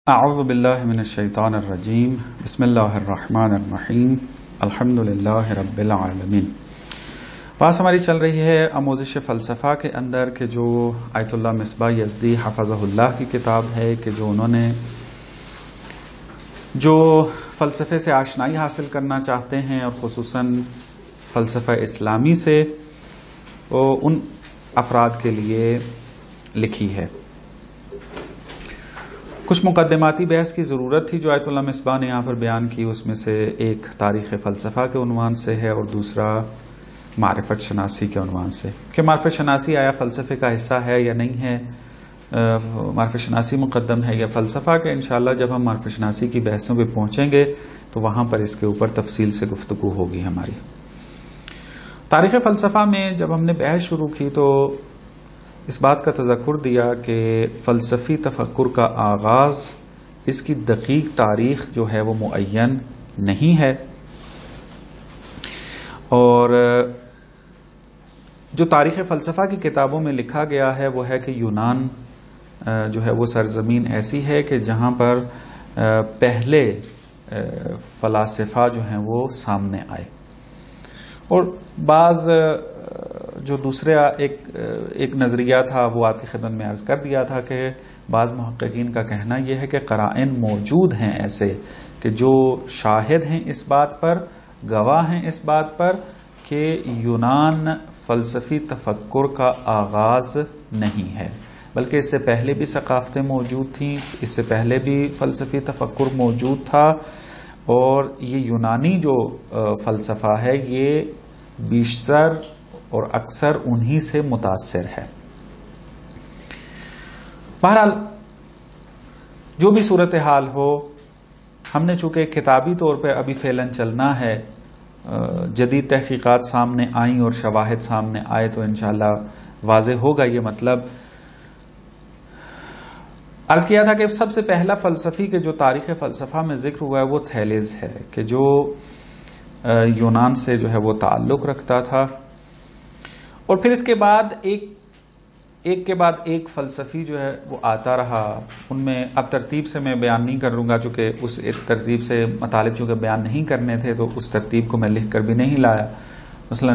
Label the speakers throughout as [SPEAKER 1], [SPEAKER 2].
[SPEAKER 1] اعوذ باللہ من الشیطان الرجیم بسم اللہ الرحمن الرحیم الحمد للہ رب العالمین۔ بات ہماری چل رہی ہے آموزش فلسفہ کے اندر کہ جو آیت اللہ مصباح یزدی حفظہ اللہ کی کتاب ہے کہ جو انہوں نے جو فلسفے سے آشنائی حاصل کرنا چاہتے ہیں اور خصوصاً فلسفہ اسلامی سے ان افراد کے لیے لکھی ہے۔ کچھ مقدماتی بحث کی ضرورت تھی جو آیت اللہ مصباح نے یہاں پر بیان کی، اس میں سے ایک تاریخ فلسفہ کے عنوان سے ہے اور دوسرا معرفت شناسی کے عنوان سے، کہ معرفت شناسی آیا فلسفے کا حصہ ہے یا نہیں ہے، معرفت شناسی مقدم ہے یا فلسفہ کے۔ انشاءاللہ جب ہم معرفت شناسی کی بحثوں پہ پہنچیں گے تو وہاں پر اس کے اوپر تفصیل سے گفتگو ہوگی ہماری۔ تاریخ فلسفہ میں جب ہم نے بحث شروع کی تو اس بات کا تذکر دیا کہ فلسفی تفکر کا آغاز، اس کی دقیق تاریخ جو ہے وہ معین نہیں ہے، اور جو تاریخ فلسفہ کی کتابوں میں لکھا گیا ہے وہ ہے کہ یونان جو ہے وہ سرزمین ایسی ہے کہ جہاں پر پہلے فلاسفہ جو ہیں وہ سامنے آئے، اور بعض جو دوسرا ایک نظریہ تھا وہ آپ کی خدمت میں عرض کر دیا تھا کہ بعض محققین کا کہنا یہ ہے کہ قرائن موجود ہیں ایسے کہ جو شاہد ہیں اس بات پر، گواہ ہیں اس بات پر کہ یونان فلسفی تفکر کا آغاز نہیں ہے، بلکہ اس سے پہلے بھی ثقافتیں موجود تھیں، اس سے پہلے بھی فلسفی تفکر موجود تھا، اور یہ یونانی جو فلسفہ ہے یہ بیشتر اور اکثر انہی سے متاثر ہے۔ بہرحال جو بھی صورتحال ہو، ہم نے چونکہ کتابی طور پہ ابھی فعلاً چلنا ہے، جدید تحقیقات سامنے آئیں اور شواہد سامنے آئے تو انشاءاللہ واضح ہوگا یہ مطلب۔ عرض کیا تھا کہ سب سے پہلا فلسفی کے جو تاریخ فلسفہ میں ذکر ہوا ہے وہ تھیلیز ہے کہ جو یونان سے جو ہے وہ تعلق رکھتا تھا، اور پھر اس کے بعد ایک کے بعد ایک فلسفی جو ہے وہ آتا رہا۔ ان میں اب ترتیب سے میں بیان نہیں کروں گا چونکہ اس ایک ترتیب سے مطالب چونکہ بیان نہیں کرنے تھے تو اس ترتیب کو میں لکھ کر بھی نہیں لایا۔ مثلا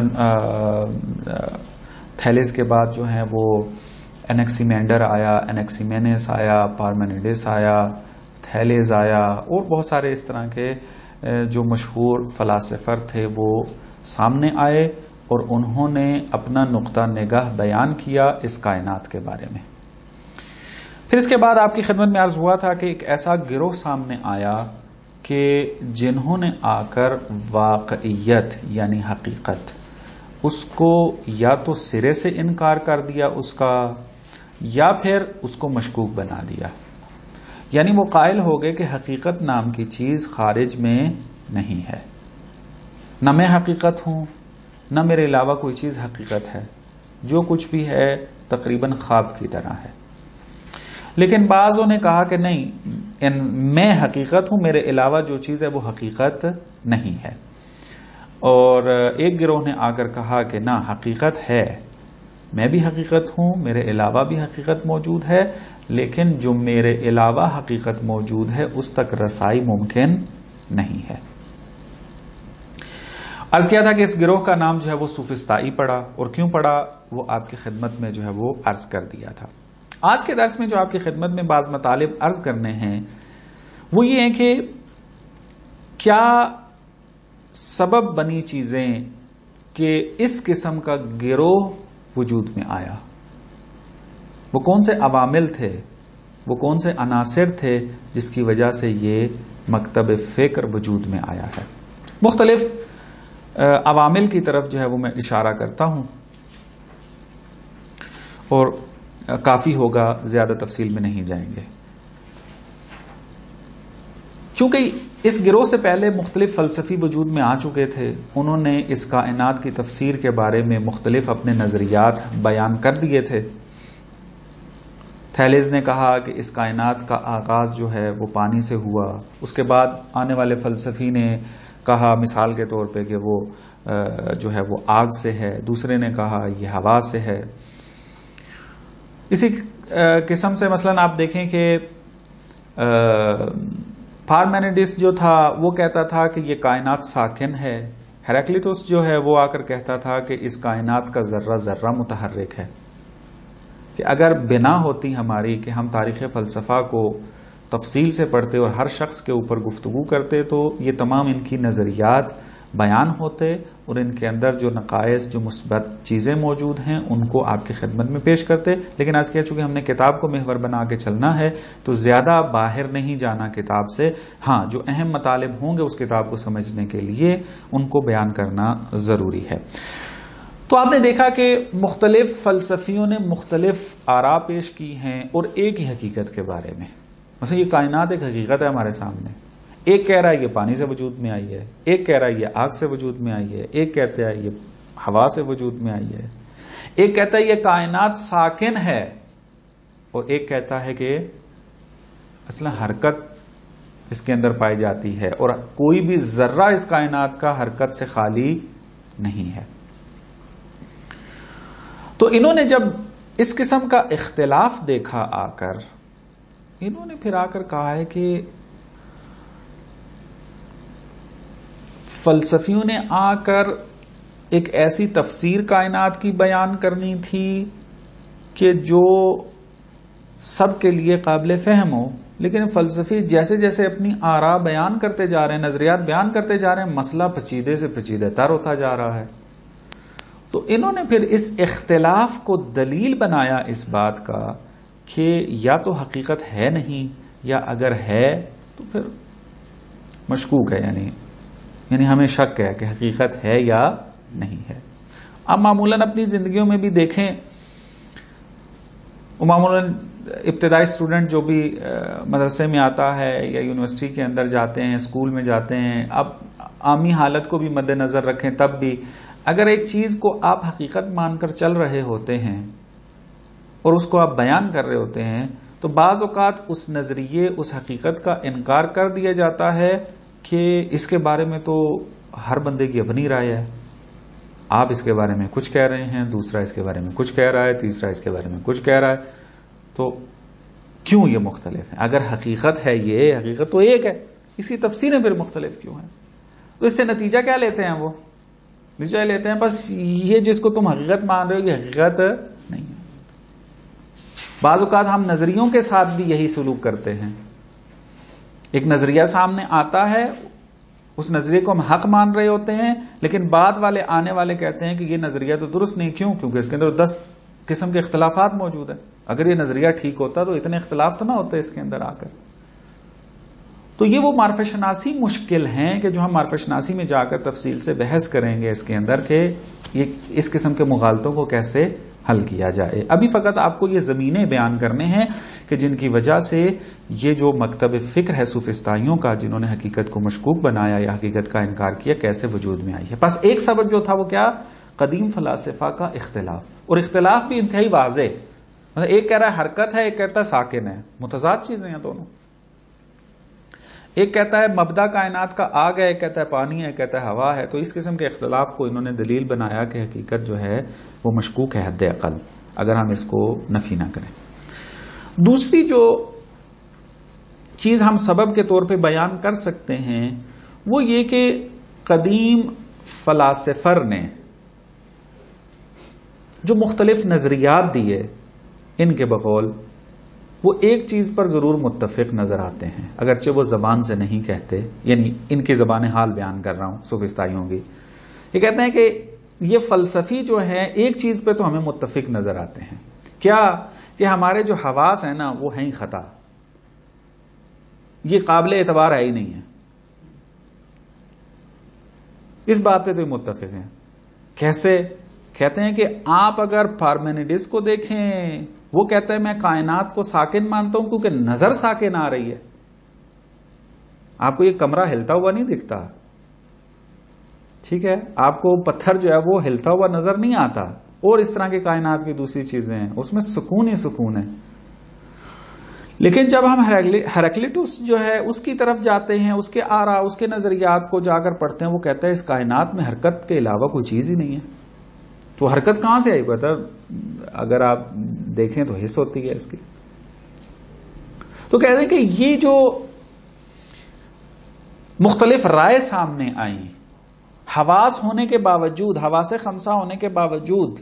[SPEAKER 1] تھیلیز کے بعد جو ہیں وہ انیکسیمینڈر آیا، انیکسیمینس آیا، پارمینیڈس آیا، تھیلیز آیا، اور بہت سارے اس طرح کے جو مشہور فلاسفر تھے وہ سامنے آئے اور انہوں نے اپنا نقطہ نگاہ بیان کیا اس کائنات کے بارے میں۔ پھر اس کے بعد آپ کی خدمت میں عرض ہوا تھا کہ ایک ایسا گروہ سامنے آیا کہ جنہوں نے آ کر واقعیت یعنی حقیقت اس کو یا تو سرے سے انکار کر دیا اس کا، یا پھر اس کو مشکوک بنا دیا، یعنی وہ قائل ہو گئے کہ حقیقت نام کی چیز خارج میں نہیں ہے، نہ میں حقیقت ہوں نہ میرے علاوہ کوئی چیز حقیقت ہے، جو کچھ بھی ہے تقریباً خواب کی طرح ہے۔ لیکن بعضوں نے کہا کہ نہیں، میں حقیقت ہوں، میرے علاوہ جو چیز ہے وہ حقیقت نہیں ہے، اور ایک گروہ نے آ کر کہا کہ نہ، حقیقت ہے، میں بھی حقیقت ہوں، میرے علاوہ بھی حقیقت موجود ہے، لیکن جو میرے علاوہ حقیقت موجود ہے اس تک رسائی ممکن نہیں ہے۔ عرض کیا تھا کہ اس گروہ کا نام جو ہے وہ سوفسطائی پڑا، اور کیوں پڑا وہ آپ کی خدمت میں جو ہے وہ عرض کر دیا تھا۔ آج کے درس میں جو آپ کی خدمت میں بعض مطالب عرض کرنے ہیں وہ یہ ہیں کہ کیا سبب بنی چیزیں کہ اس قسم کا گروہ وجود میں آیا، وہ کون سے عوامل تھے، وہ کون سے عناصر تھے جس کی وجہ سے یہ مکتب فکر وجود میں آیا ہے۔ مختلف عوامل کی طرف جو ہے وہ میں اشارہ کرتا ہوں، اور کافی ہوگا، زیادہ تفصیل میں نہیں جائیں گے۔ چونکہ اس گروہ سے پہلے مختلف فلسفی وجود میں آ چکے تھے، انہوں نے اس کائنات کی تفسیر کے بارے میں مختلف اپنے نظریات بیان کر دیے تھے۔ تھیلیز نے کہا کہ اس کائنات کا آغاز جو ہے وہ پانی سے ہوا، اس کے بعد آنے والے فلسفی نے کہا مثال کے طور پہ کہ وہ جو ہے وہ آگ سے ہے، دوسرے نے کہا یہ ہوا سے ہے۔ اسی قسم سے مثلا آپ دیکھیں کہ پارمینیڈس جو تھا وہ کہتا تھا کہ یہ کائنات ساکن ہے. ہیراکلیٹوس جو ہے وہ آ کر کہتا تھا کہ اس کائنات کا ذرہ ذرہ متحرک ہے. کہ اگر بنا ہوتی ہماری کہ ہم تاریخ فلسفہ کو تفصیل سے پڑھتے اور ہر شخص کے اوپر گفتگو کرتے تو یہ تمام ان کی نظریات بیان ہوتے اور ان کے اندر جو نقائص جو مثبت چیزیں موجود ہیں ان کو آپ کی خدمت میں پیش کرتے. لیکن آج کہہ چونکہ ہم نے کتاب کو محور بنا کے چلنا ہے تو زیادہ باہر نہیں جانا کتاب سے. ہاں جو اہم مطالب ہوں گے اس کتاب کو سمجھنے کے لیے ان کو بیان کرنا ضروری ہے. تو آپ نے دیکھا کہ مختلف فلسفیوں نے مختلف آراء پیش کی ہیں اور ایک ہی حقیقت کے بارے میں. مثلا یہ کائنات ایک حقیقت ہے ہمارے سامنے. ایک کہہ رہا ہے یہ پانی سے وجود میں آئی ہے, ایک کہہ رہا ہے یہ آگ سے وجود میں آئی ہے, ایک کہتا ہے یہ ہوا سے وجود میں آئی ہے, ایک کہتا ہے یہ کائنات ساکن ہے, اور ایک کہتا ہے کہ اصلا حرکت اس کے اندر پائی جاتی ہے اور کوئی بھی ذرہ اس کائنات کا حرکت سے خالی نہیں ہے. تو انہوں نے جب اس قسم کا اختلاف دیکھا آ کر, انہوں نے پھر آ کر کہا ہے کہ فلسفیوں نے آ کر ایک ایسی تفسیر کائنات کی بیان کرنی تھی کہ جو سب کے لیے قابل فہم ہو. لیکن فلسفی جیسے جیسے اپنی آراء بیان کرتے جا رہے ہیں, نظریات بیان کرتے جا رہے ہیں, مسئلہ پیچیدے سے پیچیدہ تر ہوتا جا رہا ہے. تو انہوں نے پھر اس اختلاف کو دلیل بنایا اس بات کا کہ یا تو حقیقت ہے نہیں, یا اگر ہے تو پھر مشکوک ہے, یعنی ہمیں شک ہے کہ حقیقت ہے یا نہیں ہے. اب معمولاً اپنی زندگیوں میں بھی دیکھیں, معمولاً ابتدائی اسٹوڈنٹ جو بھی مدرسے میں آتا ہے یا یونیورسٹی کے اندر جاتے ہیں, اسکول میں جاتے ہیں, اب عامی حالت کو بھی مد نظر رکھیں, تب بھی اگر ایک چیز کو آپ حقیقت مان کر چل رہے ہوتے ہیں اور اس کو آپ بیان کر رہے ہوتے ہیں تو بعض اوقات اس نظریے اس حقیقت کا انکار کر دیا جاتا ہے کہ اس کے بارے میں تو ہر بندے کی اپنی رائے ہے. آپ اس کے بارے میں کچھ کہہ رہے ہیں, دوسرا اس کے بارے میں کچھ کہہ رہا ہے, تیسرا اس کے بارے میں کچھ کہہ رہا ہے, تو کیوں یہ مختلف ہے؟ اگر حقیقت ہے, یہ حقیقت تو ایک ہے, اسی تفسیریں پھر مختلف کیوں ہیں؟ تو اس سے نتیجہ کیا لیتے ہیں؟ وہ نتیجہ لیتے ہیں بس یہ جس کو تم حقیقت مان رہے ہو یہ حقیقت نہیں ہے. بعض اوقات ہم نظریوں کے ساتھ بھی یہی سلوک کرتے ہیں. ایک نظریہ سامنے آتا ہے, اس نظریے کو ہم حق مان رہے ہوتے ہیں, لیکن بعد والے آنے والے کہتے ہیں کہ یہ نظریہ تو درست نہیں. کیوں؟ کیونکہ اس کے اندر 10 قسم کے اختلافات موجود ہیں. اگر یہ نظریہ ٹھیک ہوتا تو اتنے اختلاف تو نہ ہوتے اس کے اندر آ کر. تو یہ وہ معرفت شناسی مشکل ہیں کہ جو ہم معرفت شناسی میں جا کر تفصیل سے بحث کریں گے اس کے اندر کہ اس قسم کے مغالطوں کو کیسے حل کیا جائے. ابھی فقط آپ کو یہ زمینیں بیان کرنے ہیں کہ جن کی وجہ سے یہ جو مکتب فکر ہے سوفسطائیوں کا, جنہوں نے حقیقت کو مشکوک بنایا یا حقیقت کا انکار کیا, کیسے وجود میں آئی ہے. بس ایک سبب جو تھا وہ کیا؟ قدیم فلاسفہ کا اختلاف, اور اختلاف بھی انتہائی واضح. مطلب ایک کہہ رہا ہے حرکت ہے, ایک کہتا ہے ساکن ہے, متضاد چیزیں ہیں دونوں. ایک کہتا ہے مبدا کائنات کا آگ ہے, ایک کہتا ہے پانی ہے, ایک کہتا ہے ہوا ہے. تو اس قسم کے اختلاف کو انہوں نے دلیل بنایا کہ حقیقت جو ہے وہ مشکوک ہے حد اقل, اگر ہم اس کو نفی نہ کریں. دوسری جو چیز ہم سبب کے طور پہ بیان کر سکتے ہیں وہ یہ کہ قدیم فلاسفر نے جو مختلف نظریات دیے, ان کے بقول وہ ایک چیز پر ضرور متفق نظر آتے ہیں, اگرچہ وہ زبان سے نہیں کہتے, یعنی ان کی زبان حال بیان کر رہا ہوں سوفسطائیوں کی. یہ کہتے ہیں کہ یہ فلسفی جو ہے ایک چیز پہ تو ہمیں متفق نظر آتے ہیں. کیا؟ کہ ہمارے جو حواس ہیں نا وہ ہیں خطا, یہ قابل اعتبار ہے ہی نہیں ہے. اس بات پہ تو یہ متفق ہیں. کیسے؟ کہتے ہیں کہ آپ اگر پارمینیڈس کو دیکھیں, وہ کہتا ہے میں کائنات کو ساکن مانتا ہوں کیونکہ نظر ساکن آ رہی ہے. آپ کو یہ کمرہ ہلتا ہوا نہیں دکھتا, ٹھیک ہے, آپ کو پتھر جو ہے وہ ہلتا ہوا نظر نہیں آتا, اور اس طرح کی کائنات کی دوسری چیزیں ہیں, اس میں سکون ہی سکون ہے. لیکن جب ہم ہیراکلیٹوس جو ہے اس کی طرف جاتے ہیں, اس کے آراء, اس کے نظریات کو جا کر پڑھتے ہیں, وہ کہتا ہے اس کائنات میں حرکت کے علاوہ کوئی چیز ہی نہیں ہے. تو حرکت کہاں سے آئی؟ کہتا ہے اگر آپ دیکھیں تو حس ہوتی ہے اس کی. تو کہتے ہیں کہ یہ جو مختلف رائے سامنے آئی، حواس ہونے کے باوجود، حواس خمسہ ہونے کے باوجود،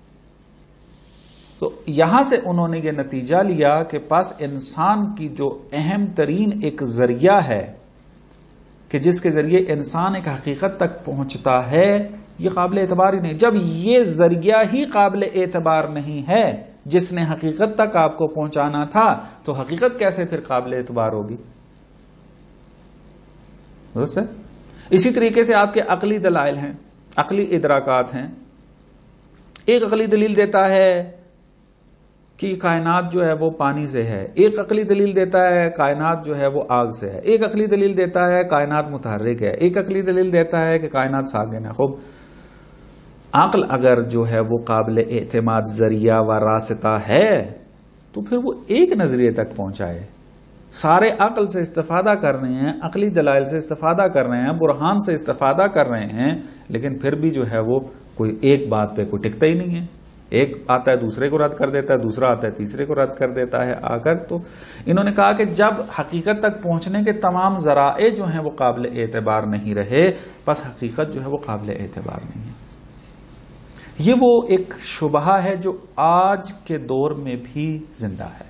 [SPEAKER 1] تو یہاں سے انہوں نے یہ نتیجہ لیا کہ پس انسان کی جو اہم ترین ایک ذریعہ ہے کہ جس کے ذریعے انسان ایک حقیقت تک پہنچتا ہے، یہ قابل اعتبار ہی نہیں۔ جب یہ ذریعہ ہی قابل اعتبار نہیں ہے جس نے حقیقت تک آپ کو پہنچانا تھا، تو حقیقت کیسے پھر قابل اعتبار ہوگی؟ درست ہے؟ اسی طریقے سے آپ کے عقلی دلائل ہیں، عقلی ادراکات ہیں۔ ایک عقلی دلیل دیتا ہے کہ کائنات جو ہے وہ پانی سے ہے، ایک عقلی دلیل دیتا ہے کائنات جو ہے وہ آگ سے ہے، ایک عقلی دلیل دیتا ہے کائنات متحرک ہے، ایک عقلی دلیل دیتا ہے کہ کائنات ساکن ہے۔ خوب، عقل اگر جو ہے وہ قابل اعتماد ذریعہ و راستہ ہے تو پھر وہ ایک نظریے تک پہنچائے۔ سارے عقل سے استفادہ کر رہے ہیں، عقلی دلائل سے استفادہ کر رہے ہیں، برہان سے استفادہ کر رہے ہیں، لیکن پھر بھی جو ہے وہ کوئی ایک بات پہ کوئی ٹکتا ہی نہیں ہے۔ ایک آتا ہے دوسرے کو رد کر دیتا ہے، دوسرا آتا ہے تیسرے کو رد کر دیتا ہے آ کر۔ تو انہوں نے کہا کہ جب حقیقت تک پہنچنے کے تمام ذرائع جو ہیں وہ قابل اعتبار نہیں رہے، پس حقیقت جو ہے وہ قابل اعتبار نہیں ہے۔ یہ وہ ایک شبہہ ہے جو آج کے دور میں بھی زندہ ہے،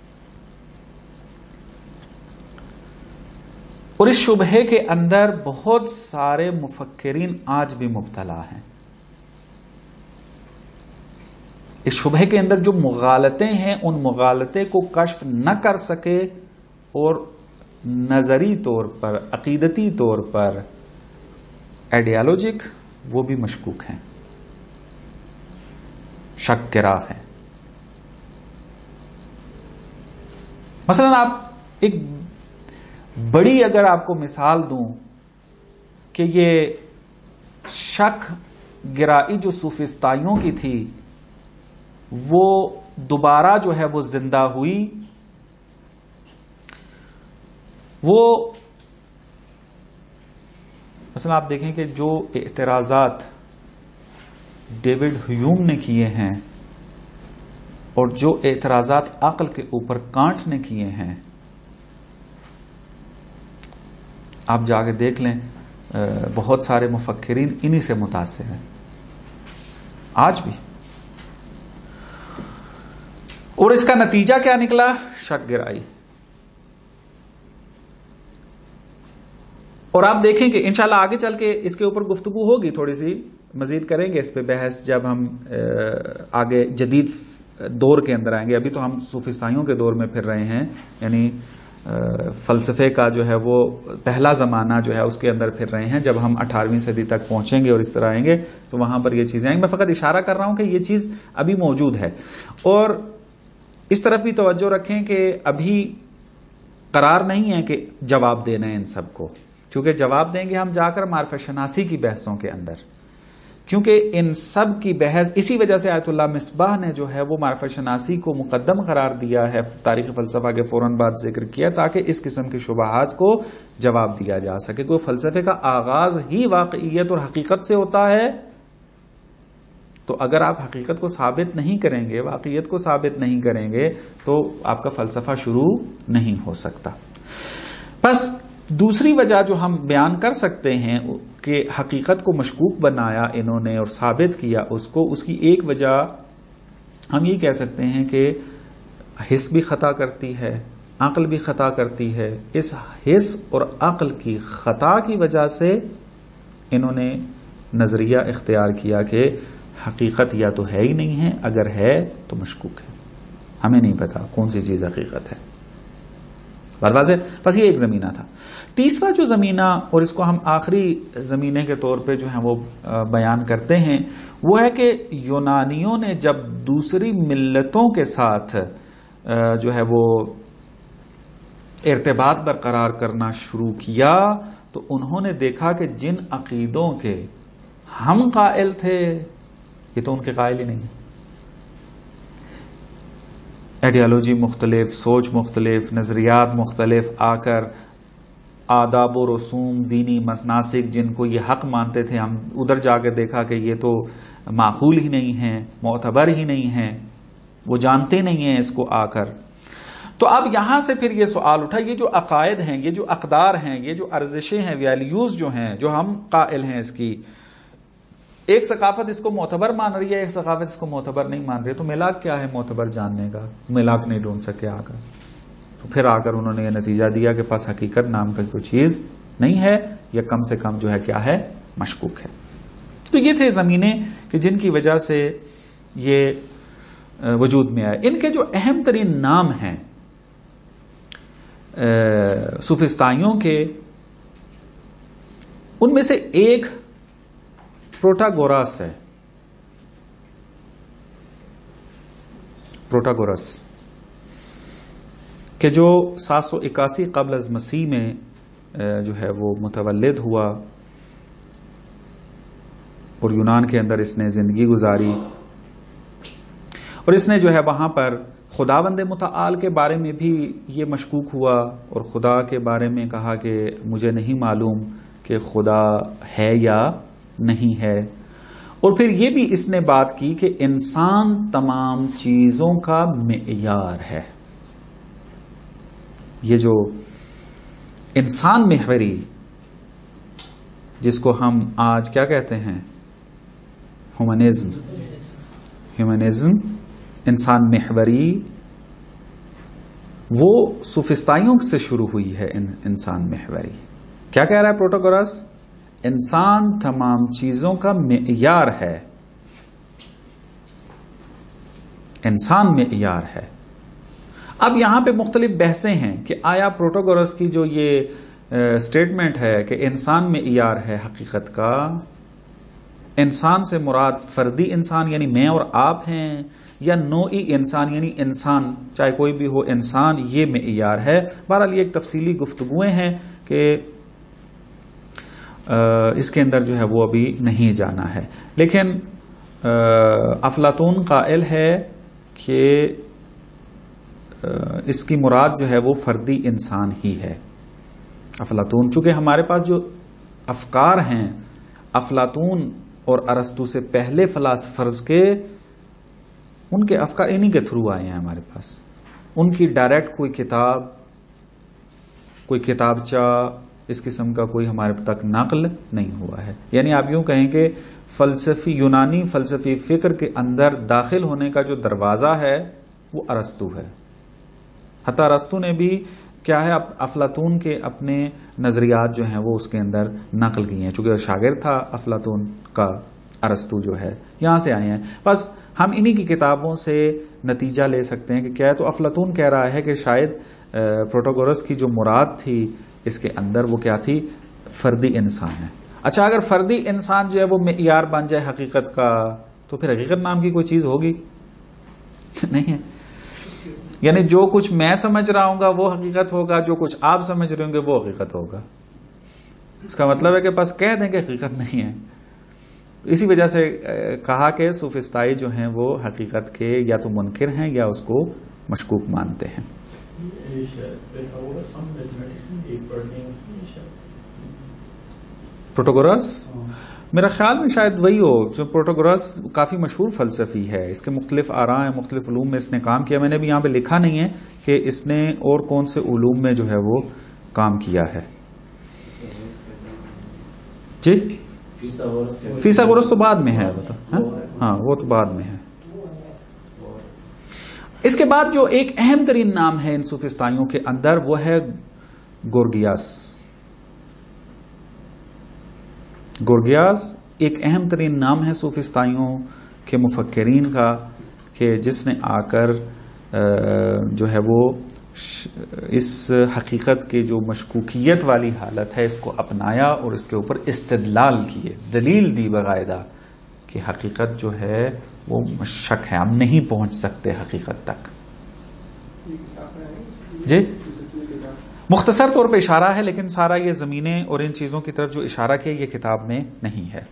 [SPEAKER 1] اور اس شبہے کے اندر بہت سارے مفکرین آج بھی مبتلا ہیں۔ اس شبہے کے اندر جو مغالطے ہیں، ان مغالطے کو کشف نہ کر سکے اور نظری طور پر، عقیدتی طور پر، آئیڈیالوجک، وہ بھی مشکوک ہیں، شک کے راہ ہیں۔ مثلا آپ ایک بڑی اگر آپ کو مثال دوں کہ یہ شک گرائی جو سوفسطائیوں کی تھی وہ دوبارہ جو ہے وہ زندہ ہوئی، وہ مثلا آپ دیکھیں کہ جو اعتراضات ڈیوڈ ہیوم نے کیے ہیں اور جو اعتراضات عقل کے اوپر کانٹ نے کیے ہیں، آپ جا کے دیکھ لیں، بہت سارے مفکرین انہی سے متاثر ہیں آج بھی۔ اور اس کا نتیجہ کیا نکلا؟ شک گرائی۔ اور آپ دیکھیں کہ انشاءاللہ آگے چل کے اس کے اوپر گفتگو ہوگی، تھوڑی سی مزید کریں گے اس پہ بحث جب ہم آگے جدید دور کے اندر آئیں گے۔ ابھی تو ہم سوفسطائیوں کے دور میں پھر رہے ہیں، یعنی فلسفے کا جو ہے وہ پہلا زمانہ جو ہے اس کے اندر پھر رہے ہیں۔ جب ہم 18ویں صدی تک پہنچیں گے اور اس طرح آئیں گے تو وہاں پر یہ چیزیں آئیں گی۔ میں فقط اشارہ کر رہا ہوں کہ یہ چیز ابھی موجود ہے، اور اس طرف بھی توجہ رکھیں کہ ابھی قرار نہیں ہے کہ جواب دینا ہے ان سب کو، کیونکہ جواب دیں گے ہم جا کر معرفت شناسی کی بحثوں کے اندر، کیونکہ ان سب کی بحث اسی وجہ سے آیت اللہ مصباح نے جو ہے وہ معرفت شناسی کو مقدم قرار دیا ہے، تاریخ فلسفہ کے فوراً بعد ذکر کیا، تاکہ اس قسم کی شبہات کو جواب دیا جا سکے۔ کوئی فلسفے کا آغاز ہی واقعیت اور حقیقت سے ہوتا ہے، تو اگر آپ حقیقت کو ثابت نہیں کریں گے، واقعیت کو ثابت نہیں کریں گے، تو آپ کا فلسفہ شروع نہیں ہو سکتا۔ بس دوسری وجہ جو ہم بیان کر سکتے ہیں کہ حقیقت کو مشکوک بنایا انہوں نے اور ثابت کیا اس کو، اس کی ایک وجہ ہم یہ کہہ سکتے ہیں کہ حس بھی خطا کرتی ہے، عقل بھی خطا کرتی ہے۔ اس حس اور عقل کی خطا کی وجہ سے انہوں نے نظریہ اختیار کیا کہ حقیقت یا تو ہے ہی نہیں ہے، اگر ہے تو مشکوک ہے، ہمیں نہیں پتا کون سی چیز حقیقت ہے۔ بات واضح؟ بس یہ ایک زمینہ تھا۔ تیسرا جو زمینہ، اور اس کو ہم آخری زمینے کے طور پہ جو ہے وہ بیان کرتے ہیں، وہ ہے کہ یونانیوں نے جب دوسری ملتوں کے ساتھ جو ہے وہ ارتباط برقرار کرنا شروع کیا، تو انہوں نے دیکھا کہ جن عقیدوں کے ہم قائل تھے یہ تو ان کے قائل ہی نہیں ہیں۔ آئیڈیالوجی مختلف، سوچ مختلف، نظریات مختلف آ کر آداب و رسوم، دینی مناسک جن کو یہ حق مانتے تھے، ہم ادھر جا کے دیکھا کہ یہ تو معقول ہی نہیں ہیں، معتبر ہی نہیں ہیں، وہ جانتے نہیں ہیں اس کو آ کر۔ تو اب یہاں سے پھر یہ سوال اٹھا، یہ جو عقائد ہیں، یہ جو اقدار ہیں، یہ جو ارزشیں ہیں، ویلیوز جو ہیں، جو ہم قائل ہیں اس کی، ایک ثقافت اس کو معتبر مان رہی ہے، ایک ثقافت اس کو معتبر نہیں مان رہی، تو ملاک کیا ہے معتبر جاننے کا؟ ملاک نہیں ڈھونڈ سکے آ کر، تو پھر آ کر انہوں نے یہ نتیجہ دیا کہ پس حقیقت نام کا کوئی چیز نہیں ہے، یا کم سے کم جو ہے کیا ہے، مشکوک ہے۔ تو یہ تھے زمینیں کہ جن کی وجہ سے یہ وجود میں آئے۔ ان کے جو اہم ترین نام ہیں سوفسطائیوں کے، ان میں سے ایک پروٹاگوراس ہے۔ پروٹاگورس کہ جو 781 قبل از مسیح میں جو ہے وہ متولد ہوا، اور یونان کے اندر اس نے زندگی گزاری، اور اس نے جو ہے وہاں پر خداوند متعال کے بارے میں بھی یہ مشکوک ہوا، اور خدا کے بارے میں کہا کہ مجھے نہیں معلوم کہ خدا ہے یا نہیں ہے، اور پھر یہ بھی اس نے بات کی کہ انسان تمام چیزوں کا معیار ہے۔ یہ جو انسان محوری، جس کو ہم آج کیا کہتے ہیں، ہیومنزم، انسان محوری، وہ سوفسطائیوں سے شروع ہوئی ہے۔ انسان محوری کیا کہہ رہا ہے پروٹاگورس؟ انسان تمام چیزوں کا معیار ہے، انسان معیار ہے۔ اب یہاں پہ مختلف بحثیں ہیں کہ آیا پروٹاگورس کی جو یہ سٹیٹمنٹ ہے کہ انسان معیار ہے حقیقت کا، انسان سے مراد فردی انسان یعنی میں اور آپ ہیں، یا نوعی انسان یعنی انسان چاہے کوئی بھی ہو انسان یہ معیار ہے؟ بہرحال یہ ایک تفصیلی گفتگویں ہیں کہ اس کے اندر جو ہے وہ ابھی نہیں جانا ہے، لیکن افلاطون قائل ہے کہ اس کی مراد جو ہے وہ فردی انسان ہی ہے۔ افلاطون، چونکہ ہمارے پاس جو افکار ہیں افلاطون اور ارسطو سے پہلے فلاسفرز کے، ان کے افکار انہی کے تھرو آئے ہیں ہمارے پاس، ان کی ڈائریکٹ کوئی کتاب، کوئی کتابچہ اس قسم کا کوئی ہمارے تک نقل نہیں ہوا ہے۔ یعنی آپ یوں کہیں کہ فلسفی، یونانی فلسفی فکر کے اندر داخل ہونے کا جو دروازہ ہے وہ ارسطو ہے۔ حتی ارسطو نے بھی کیا ہے افلاطون کے اپنے نظریات جو ہیں وہ اس کے اندر نقل کیے ہیں، چونکہ شاگرد تھا افلاطون کا ارسطو جو ہے، یہاں سے آئے ہیں۔ بس ہم انہی کی کتابوں سے نتیجہ لے سکتے ہیں کہ کیا ہے۔ تو افلاطون کہہ رہا ہے کہ شاید پروٹاگورس کی جو مراد تھی اس کے اندر وہ کیا تھی، فردی انسان ہے۔ اچھا، اگر فردی انسان جو ہے وہ معیار بن جائے حقیقت کا، تو پھر حقیقت نام کی کوئی چیز ہوگی نہیں ہے؟ یعنی جو کچھ میں سمجھ رہا ہوں گا وہ حقیقت ہوگا، جو کچھ آپ سمجھ رہے ہوں گے وہ حقیقت ہوگا۔ اس کا مطلب ہے کہ بس کہہ دیں کہ حقیقت نہیں ہے۔ اسی وجہ سے کہا کہ سوفسطائی جو ہیں وہ حقیقت کے یا تو منکر ہیں یا اس کو مشکوک مانتے ہیں۔ پروٹاگورس میرا خیال میں شاید وہی ہو جو پروٹاگورس کافی مشہور فلسفی ہے، اس کے مختلف آراء ہیں، مختلف علوم میں اس نے کام کیا۔ میں نے بھی یہاں پہ لکھا نہیں ہے کہ اس نے اور کون سے علوم میں جو ہے وہ کام کیا ہے۔ جی فیثاغورس تو بعد میں ہے، وہ تو ہاں وہ تو بعد میں ہے۔ اس کے بعد جو ایک اہم ترین نام ہے ان سوفسطائیوں کے اندر وہ ہے گورگیاس۔ گورگیاس ایک اہم ترین نام ہے سوفسطائیوں کے مفکرین کا، کہ جس نے آ کر جو ہے وہ اس حقیقت کے جو مشکوکیت والی حالت ہے اس کو اپنایا اور اس کے اوپر استدلال کیے، دلیل دی باقاعدہ کہ حقیقت جو ہے وہ شک ہے، ہم نہیں پہنچ سکتے حقیقت تک۔ جی مختصر طور پہ اشارہ ہے، لیکن سارا یہ زمینیں اور ان چیزوں کی طرف جو اشارہ کیا یہ کتاب میں نہیں ہے۔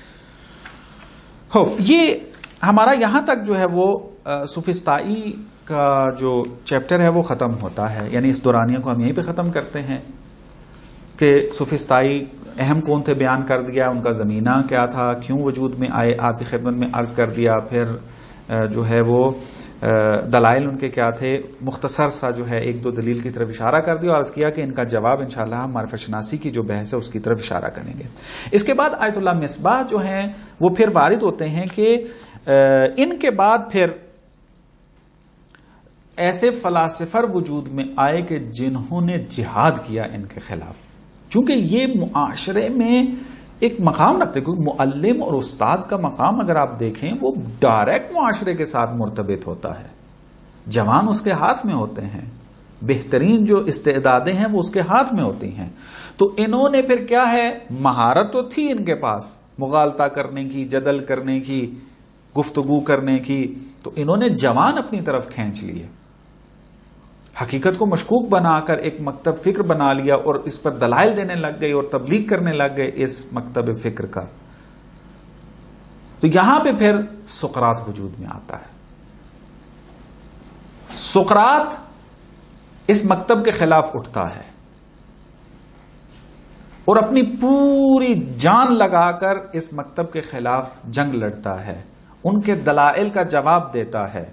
[SPEAKER 1] یہ ہمارا یہاں تک جو ہے وہ سوفسطائی کا جو چیپٹر ہے وہ ختم ہوتا ہے، یعنی اس دورانیہ کو ہم یہیں پہ ختم کرتے ہیں کہ سوفسطائی اہم کون تھے بیان کر دیا، ان کا زمینہ کیا تھا، کیوں وجود میں آئے، آپ کی خدمت میں عرض کر دیا۔ پھر جو ہے وہ دلائل ان کے کیا تھے، مختصر سا جو ہے ایک دو دلیل کی طرف اشارہ کر دیا اور عرض کیا کہ ان کا جواب انشاءاللہ ہم معرفت شناسی کی جو بحث ہے اس کی طرف اشارہ کریں گے۔ اس کے بعد آیت اللہ مصباح جو ہیں وہ پھر وارد ہوتے ہیں کہ ان کے بعد پھر ایسے فلاسفر وجود میں آئے کہ جنہوں نے جہاد کیا ان کے خلاف، چونکہ یہ معاشرے میں ایک مقام رکھتے، کیونکہ معلم اور استاد کا مقام اگر آپ دیکھیں وہ ڈائریکٹ معاشرے کے ساتھ مرتبط ہوتا ہے، جوان اس کے ہاتھ میں ہوتے ہیں، بہترین جو استعدادیں ہیں وہ اس کے ہاتھ میں ہوتی ہیں۔ تو انہوں نے پھر کیا ہے، مہارت تو تھی ان کے پاس مغالطہ کرنے کی، جدل کرنے کی، گفتگو کرنے کی، تو انہوں نے جوان اپنی طرف کھینچ لیے، حقیقت کو مشکوک بنا کر ایک مکتب فکر بنا لیا اور اس پر دلائل دینے لگ گئے اور تبلیغ کرنے لگ گئے اس مکتب فکر کا۔ تو یہاں پہ پھر سقراط وجود میں آتا ہے۔ سقراط اس مکتب کے خلاف اٹھتا ہے اور اپنی پوری جان لگا کر اس مکتب کے خلاف جنگ لڑتا ہے، ان کے دلائل کا جواب دیتا ہے۔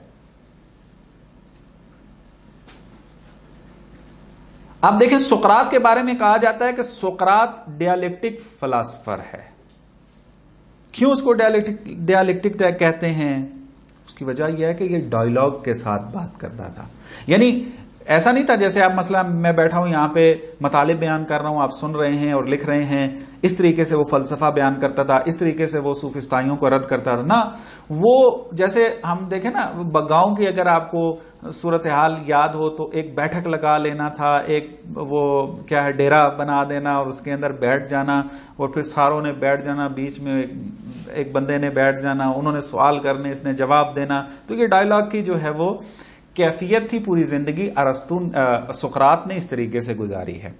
[SPEAKER 1] آپ دیکھیں سقراط کے بارے میں کہا جاتا ہے کہ سقراط ڈیالیکٹک فلاسفر ہے۔ کیوں اس کو ڈیالیکٹک کہتے ہیں؟ اس کی وجہ یہ ہے کہ یہ ڈائیلاگ کے ساتھ بات کرتا تھا، یعنی ایسا نہیں تھا جیسے آپ مثلا میں بیٹھا ہوں یہاں پہ مطالب بیان کر رہا ہوں، آپ سن رہے ہیں اور لکھ رہے ہیں، اس طریقے سے وہ فلسفہ بیان کرتا تھا، اس طریقے سے وہ صوفستائیوں کو رد کرتا تھا، نہ وہ جیسے ہم دیکھیں نا گاؤں کی اگر آپ کو صورتحال یاد ہو تو ایک بیٹھک لگا لینا تھا، ایک وہ کیا ہے ڈیرا بنا دینا اور اس کے اندر بیٹھ جانا اور پھر ساروں نے بیٹھ جانا، بیچ میں ایک بندے نے بیٹھ جانا، انہوں نے سوال کرنے، اس نے جواب دینا۔ تو یہ ڈائیلاگ کی جو ہے وہ کیفیت تھی، پوری زندگی سقراط نے اس طریقے سے گزاری ہے۔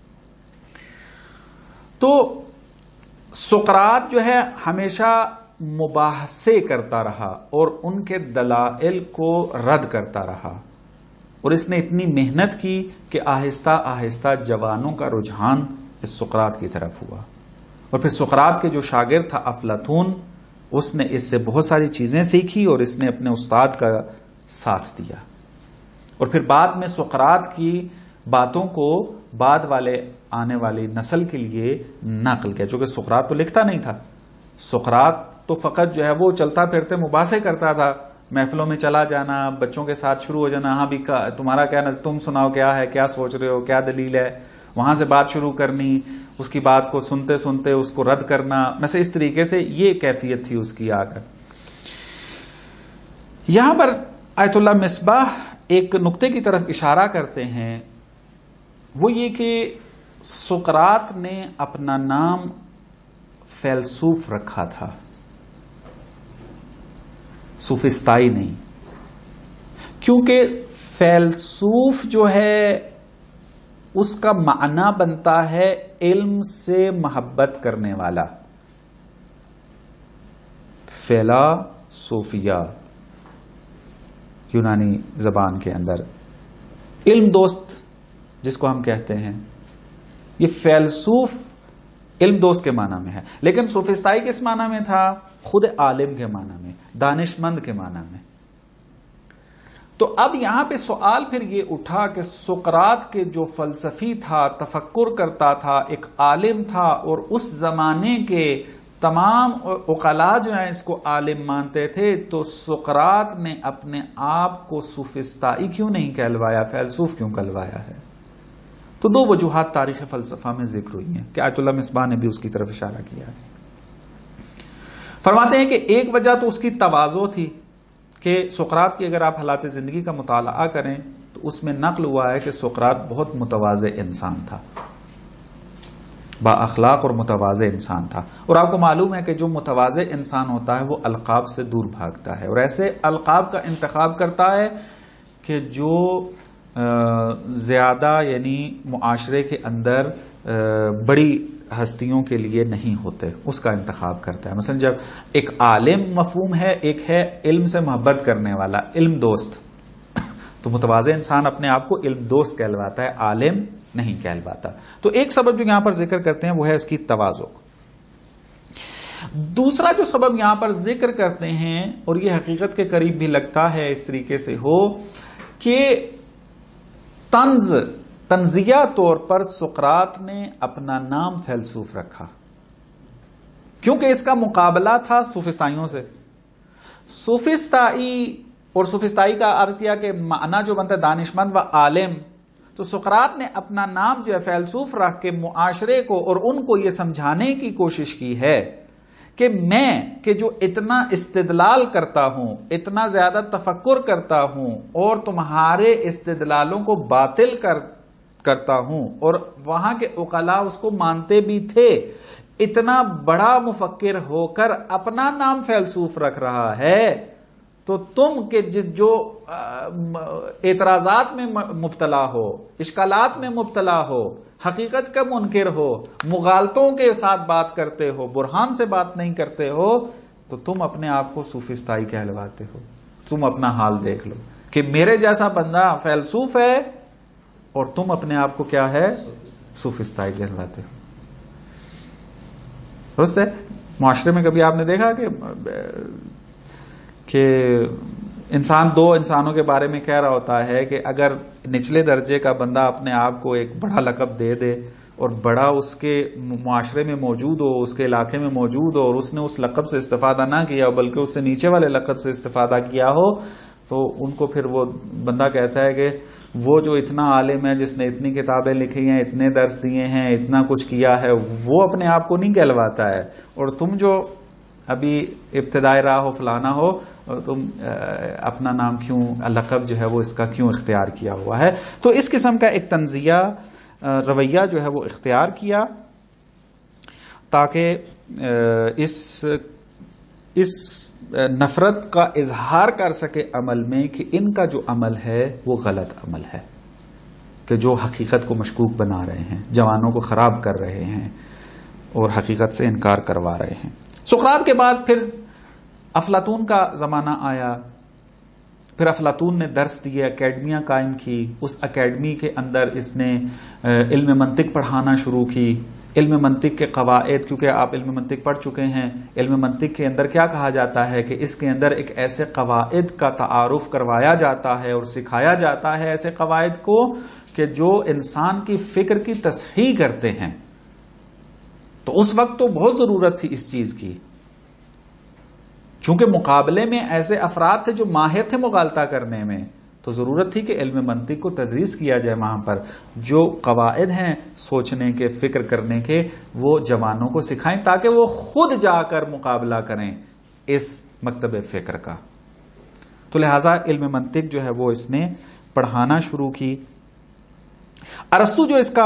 [SPEAKER 1] تو سقراط جو ہے ہمیشہ مباحثے کرتا رہا اور ان کے دلائل کو رد کرتا رہا، اور اس نے اتنی محنت کی کہ آہستہ آہستہ جوانوں کا رجحان اس سقراط کی طرف ہوا، اور پھر سقراط کے جو شاگرد تھا افلاطون، اس نے اس سے بہت ساری چیزیں سیکھی اور اس نے اپنے استاد کا ساتھ دیا، اور پھر بعد میں سقراط کی باتوں کو بعد والے آنے والی نسل کے لیے نقل کیا، چونکہ سقراط تو لکھتا نہیں تھا، سقراط تو فقط جو ہے وہ چلتا پھرتے مباحثے کرتا تھا، محفلوں میں چلا جانا، بچوں کے ساتھ شروع ہو جانا، ہاں بھی تمہارا کیا تم سناؤ کیا ہے، کیا سوچ رہے ہو، کیا دلیل ہے، وہاں سے بات شروع کرنی، اس کی بات کو سنتے سنتے اس کو رد کرنا، ویسے اس طریقے سے یہ کیفیت تھی اس کی۔ آ کر یہاں پر آیت اللہ مصباح ایک نقطے کی طرف اشارہ کرتے ہیں، وہ یہ کہ سقراط نے اپنا نام فیلسوف رکھا تھا، صوفستائی نہیں، کیونکہ فیلسوف جو ہے اس کا معنی بنتا ہے علم سے محبت کرنے والا، فیلاسوفیا یونانی زبان کے اندر، علم دوست جس کو ہم کہتے ہیں، یہ فیلسوف علم دوست کے معنی میں ہے، لیکن صوفستائی کس معنی میں تھا؟ خود عالم کے معنی میں، دانشمند کے معنی میں۔ تو اب یہاں پہ سوال پھر یہ اٹھا کہ سقراط کے جو فلسفی تھا، تفکر کرتا تھا، ایک عالم تھا، اور اس زمانے کے تمام عقلاء جو ہیں اس کو عالم مانتے تھے، تو سقراط نے اپنے آپ کو صوفستائی کیوں نہیں کہلوایا، فیلسوف کیوں کہلوایا ہے؟ تو دو وجوہات تاریخ فلسفہ میں ذکر ہوئی ہیں کہ آیت اللہ مصباح نے بھی اس کی طرف اشارہ کیا ہے۔ فرماتے ہیں کہ ایک وجہ تو اس کی تواضع تھی کہ سقراط کی اگر آپ حالات زندگی کا مطالعہ کریں تو اس میں نقل ہوا ہے کہ سقراط بہت متواضع انسان تھا، با اخلاق اور متواضع انسان تھا، اور آپ کو معلوم ہے کہ جو متواضع انسان ہوتا ہے وہ القاب سے دور بھاگتا ہے، اور ایسے القاب کا انتخاب کرتا ہے کہ جو زیادہ یعنی معاشرے کے اندر بڑی ہستیوں کے لیے نہیں ہوتے، اس کا انتخاب کرتا ہے۔ مثلا جب ایک عالم مفہوم ہے، ایک ہے علم سے محبت کرنے والا، علم دوست، تو متواضع انسان اپنے آپ کو علم دوست کہلواتا ہے، عالم نہیں کہلواتا۔ تو ایک سبب جو یہاں پر ذکر کرتے ہیں وہ ہے اس کی تواضع۔ دوسرا جو سبب یہاں پر ذکر کرتے ہیں، اور یہ حقیقت کے قریب بھی لگتا ہے اس طریقے سے ہو، کہ تنزیہ طور پر سقراط نے اپنا نام فیلسوف رکھا، کیونکہ اس کا مقابلہ تھا سوفسطائیوں سے. سوفسطائی، اور سوفسطائی کا عرض کیا کہ معنی جو بنتا ہے دانشمند و عالم، تو سقراط نے اپنا نام جو ہے فیلسوف رکھ کے معاشرے کو اور ان کو یہ سمجھانے کی کوشش کی ہے کہ میں کہ جو اتنا استدلال کرتا ہوں، اتنا زیادہ تفکر کرتا ہوں اور تمہارے استدلالوں کو باطل کرتا ہوں، اور وہاں کے عقلاء اس کو مانتے بھی تھے، اتنا بڑا مفکر ہو کر اپنا نام فیلسوف رکھ رہا ہے، تو تم کہ جو اعتراضات میں مبتلا ہو، اشکالات میں مبتلا ہو، حقیقت کا منکر ہو، مغالطوں کے ساتھ بات کرتے ہو، برہان سے بات نہیں کرتے ہو، تو تم اپنے آپ کو سوفسطائی کہلواتے ہو. تم اپنا حال دیکھ لو کہ میرے جیسا بندہ فیلسوف ہے اور تم اپنے آپ کو کیا ہے، سوفسطائی کہلواتے ہو. درست ہے؟ معاشرے میں کبھی آپ نے دیکھا کہ انسان دو انسانوں کے بارے میں کہہ رہا ہوتا ہے کہ اگر نچلے درجے کا بندہ اپنے آپ کو ایک بڑا لقب دے دے اور بڑا اس کے معاشرے میں موجود ہو، اس کے علاقے میں موجود ہو، اور اس نے اس لقب سے استفادہ نہ کیا ہو بلکہ اس سے نیچے والے لقب سے استفادہ کیا ہو، تو ان کو پھر وہ بندہ کہتا ہے کہ وہ جو اتنا عالم ہے، جس نے اتنی کتابیں لکھی ہیں، اتنے درس دیے ہیں، اتنا کچھ کیا ہے، وہ اپنے آپ کو نہیں کہلواتا ہے، اور تم جو ابھی ابتدائی راہ ہو، فلانا ہو، تم اپنا نام کیوں، لقب جو ہے وہ اس کا کیوں اختیار کیا ہوا ہے. تو اس قسم کا ایک تنزیہ رویہ جو ہے وہ اختیار کیا تاکہ اس نفرت کا اظہار کر سکے عمل میں کہ ان کا جو عمل ہے وہ غلط عمل ہے، کہ جو حقیقت کو مشکوک بنا رہے ہیں، جوانوں کو خراب کر رہے ہیں اور حقیقت سے انکار کروا رہے ہیں. سقراط کے بعد پھر افلاطون کا زمانہ آیا. پھر افلاطون نے درس دیے، اکیڈمیاں قائم کی. اس اکیڈمی کے اندر اس نے علم منطق پڑھانا شروع کی. علم منطق کے قواعد، کیونکہ آپ علم منطق پڑھ چکے ہیں، علم منطق کے اندر کیا کہا جاتا ہے کہ اس کے اندر ایک ایسے قواعد کا تعارف کروایا جاتا ہے اور سکھایا جاتا ہے، ایسے قواعد کو کہ جو انسان کی فکر کی تصحیح کرتے ہیں. تو اس وقت تو بہت ضرورت تھی اس چیز کی، چونکہ مقابلے میں ایسے افراد تھے جو ماہر تھے مغالطہ کرنے میں، تو ضرورت تھی کہ علم منطق کو تدریس کیا جائے. وہاں پر جو قواعد ہیں سوچنے کے، فکر کرنے کے، وہ جوانوں کو سکھائیں تاکہ وہ خود جا کر مقابلہ کریں اس مکتب فکر کا. تو لہذا علم منطق جو ہے وہ اس نے پڑھانا شروع کی. ارسطو جو اس کا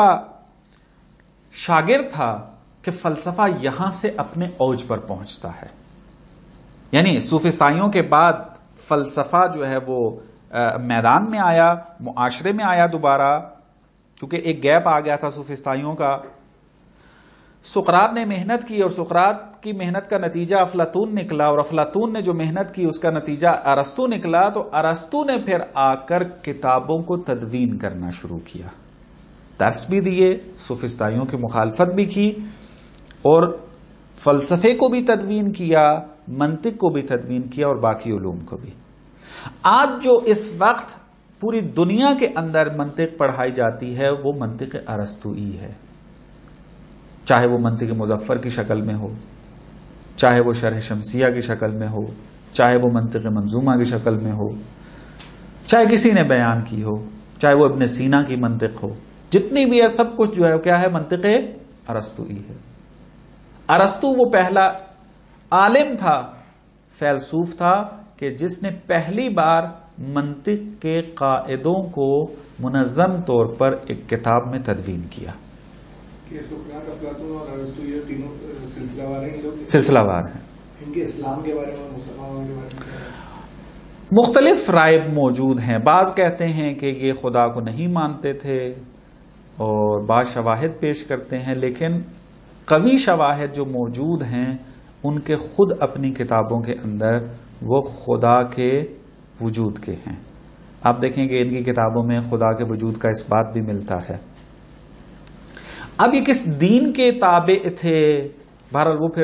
[SPEAKER 1] شاگرد تھا کہ فلسفہ یہاں سے اپنے اوج پر پہنچتا ہے، یعنی سوفسطائیوں کے بعد فلسفہ جو ہے وہ میدان میں آیا، معاشرے میں آیا دوبارہ، چونکہ ایک گیپ آ گیا تھا سوفسطائیوں کا. سقراط نے محنت کی اور سقراط کی محنت کا نتیجہ افلاطون نکلا، اور افلاطون نے جو محنت کی اس کا نتیجہ ارسطو نکلا. تو ارسطو نے پھر آ کر کتابوں کو تدوین کرنا شروع کیا، درس بھی دیے، سوفسطائیوں کی مخالفت بھی کی، اور فلسفے کو بھی تدوین کیا، منطق کو بھی تدوین کیا، اور باقی علوم کو بھی. آج جو اس وقت پوری دنیا کے اندر منطق پڑھائی جاتی ہے وہ منطق ارسطوئی ہے، چاہے وہ منطق مظفر کی شکل میں ہو، چاہے وہ شرح شمسیہ کی شکل میں ہو، چاہے وہ منطق منظومہ کی شکل میں ہو، چاہے کسی نے بیان کی ہو، چاہے وہ ابن سینا کی منطق ہو، جتنی بھی ہے سب کچھ جو ہے کیا ہے، منطق ارسطوئی ہے. ارسطو وہ پہلا عالم تھا، فیلسوف تھا کہ جس نے پہلی بار منطق کے قاعدوں کو منظم طور پر ایک کتاب میں تدوین کیا.
[SPEAKER 2] سقراط، افلاطون اور ارسطو یہ تینوں سلسلہ وار ہیں،
[SPEAKER 1] سلسلہ وار ہیں.
[SPEAKER 2] ان کے اسلام کے بارے میں، مسلمانوں کے بارے میں
[SPEAKER 1] مختلف رائے موجود ہیں. بعض کہتے ہیں کہ یہ خدا کو نہیں مانتے تھے اور بعض شواہد پیش کرتے ہیں، لیکن قوی شواہد جو موجود ہیں ان کے خود اپنی کتابوں کے اندر وہ خدا کے وجود کے ہیں. آپ دیکھیں کہ ان کی کتابوں میں خدا کے وجود کا اس بات بھی ملتا ہے. اب یہ کس دین کے تابع تھے، بہرحال وہ پھر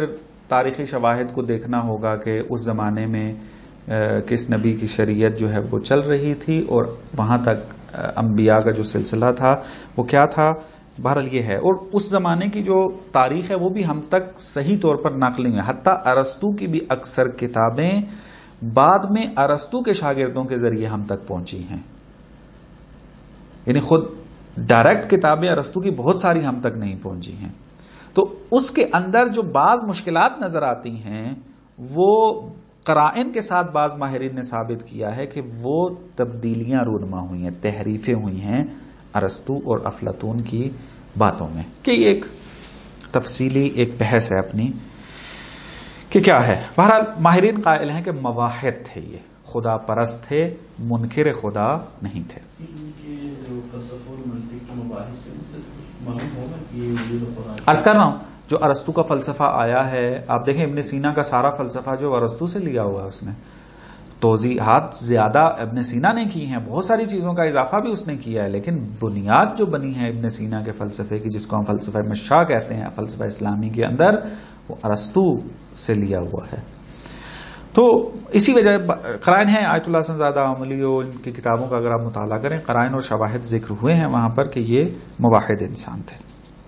[SPEAKER 1] تاریخی شواہد کو دیکھنا ہوگا کہ اس زمانے میں کس نبی کی شریعت جو ہے وہ چل رہی تھی اور وہاں تک انبیاء کا جو سلسلہ تھا وہ کیا تھا. بہرحال یہ ہے. اور اس زمانے کی جو تاریخ ہے وہ بھی ہم تک صحیح طور پر نقل ہوئی ہیں. حتیٰ ارسطو کی بھی اکثر کتابیں بعد میں ارسطو کے شاگردوں کے ذریعے ہم تک پہنچی ہیں. یعنی خود ڈائریکٹ کتابیں ارسطو کی بہت ساری ہم تک نہیں پہنچی ہیں. تو اس کے اندر جو بعض مشکلات نظر آتی ہیں وہ قرائن کے ساتھ بعض ماہرین نے ثابت کیا ہے کہ وہ تبدیلیاں رونما ہوئی ہیں، تحریفیں ہوئی ہیں ارسطو اور افلاطون کی باتوں میں. کہ یہ ایک تفصیلی ایک بحث ہے اپنی کہ کیا ہے. بہرحال ماہرین قائل ہیں کہ مواحد تھے، یہ خدا پرست تھے، منکر خدا نہیں تھے. عرض کر رہا ہوں جو ارسطو کا فلسفہ آیا ہے، آپ دیکھیں ابن سینا کا سارا فلسفہ جو ارسطو سے لیا ہوا ہے، اس نے توضیحات زیادہ ابن سینا نے کی ہیں، بہت ساری چیزوں کا اضافہ بھی اس نے کیا ہے، لیکن بنیاد جو بنی ہے ابن سینا کے فلسفے کی، جس کو ہم فلسفہ مشاء کہتے ہیں فلسفہ اسلامی کے اندر، وہ ارسطو سے لیا ہوا ہے. تو اسی وجہ قرائن ہیں آیت اللہ حسن زادہ عملی اور ان کی کتابوں کا اگر آپ مطالعہ کریں، قرائن اور شواہد ذکر ہوئے ہیں وہاں پر کہ یہ مواحد انسان تھے.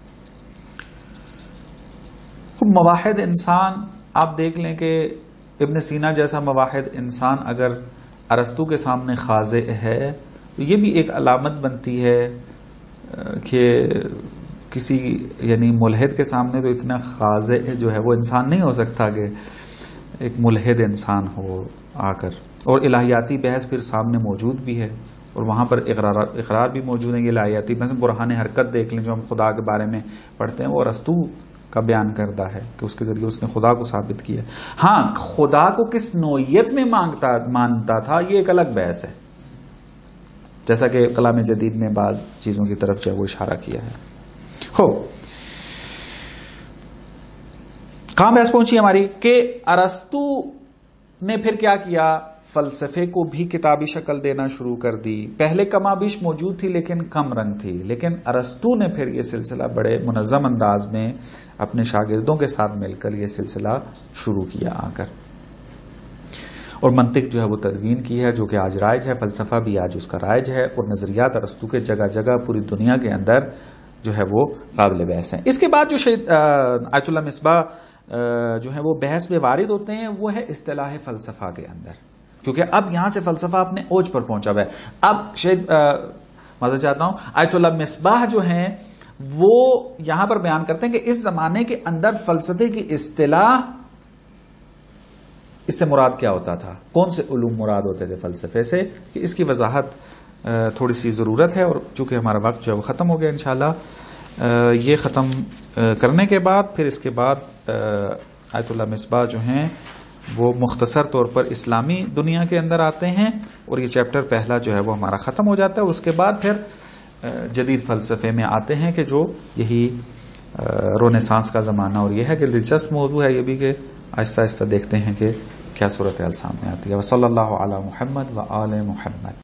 [SPEAKER 1] مواحد انسان آپ دیکھ لیں کہ ابن سینا جیسا مواحد انسان اگر ارسطو کے سامنے خاضع ہے تو یہ بھی ایک علامت بنتی ہے کہ کسی یعنی ملحد کے سامنے تو اتنا خاضع جو ہے وہ انسان نہیں ہو سکتا کہ ایک ملحد انسان ہو آ کر. اور الہیاتی بحث پھر سامنے موجود بھی ہے اور وہاں پر اقرار بھی موجود ہیں. یہ الہیاتی بحث برہان حرکت دیکھ لیں جو ہم خدا کے بارے میں پڑھتے ہیں، وہ ارسطو کا بیان کردہ ہے کہ اس کے ذریعے اس نے خدا کو ثابت کیا. ہاں خدا کو کس نوعیت میں مانتا تھا یہ ایک الگ بحث ہے، جیسا کہ کلام جدید میں بعض چیزوں کی طرف جو وہ اشارہ کیا ہے. کہاں بحث پہنچی ہماری کہ ارسطو نے پھر کیا کیا، فلسفے کو بھی کتابی شکل دینا شروع کر دی. پہلے کمابیش موجود تھی لیکن کم رنگ تھی، لیکن ارسطو نے پھر یہ سلسلہ بڑے منظم انداز میں اپنے شاگردوں کے ساتھ مل کر یہ سلسلہ شروع کیا آ کر، اور منطق جو ہے وہ تدوین کی ہے جو کہ آج رائج ہے. فلسفہ بھی آج اس کا رائج ہے اور نظریات ارسطو کے جگہ جگہ پوری دنیا کے اندر جو ہے وہ قابل بحث ہیں. اس کے بعد جو آیت اللہ مصباح جو ہے وہ بحث میں وارد ہوتے ہیں وہ ہے اصطلاح فلسفہ کے اندر، کیونکہ اب یہاں سے فلسفہ اپنے اوج پر پہنچا ہوا ہے. اب معذرت چاہتا ہوں، آیت اللہ مصباح جو ہیں وہ یہاں پر بیان کرتے ہیں کہ اس زمانے کے اندر فلسفے کی اصطلاح، اس سے مراد کیا ہوتا تھا، کون سے علوم مراد ہوتے تھے فلسفے سے، کہ اس کی وضاحت تھوڑی سی ضرورت ہے. اور چونکہ ہمارا وقت جو ہے وہ ختم ہو گیا انشاءاللہ، یہ ختم کرنے کے بعد پھر اس کے بعد آیت اللہ مصباح جو ہیں وہ مختصر طور پر اسلامی دنیا کے اندر آتے ہیں اور یہ چیپٹر پہلا جو ہے وہ ہمارا ختم ہو جاتا ہے. اس کے بعد پھر جدید فلسفے میں آتے ہیں کہ جو یہی رونیسانس کا زمانہ، اور یہ ہے کہ دلچسپ موضوع ہے یہ بھی کہ آہستہ آہستہ دیکھتے ہیں کہ کیا صورتحال سامنے آتی ہے. وصلی اللہ علی محمد و آل محمد.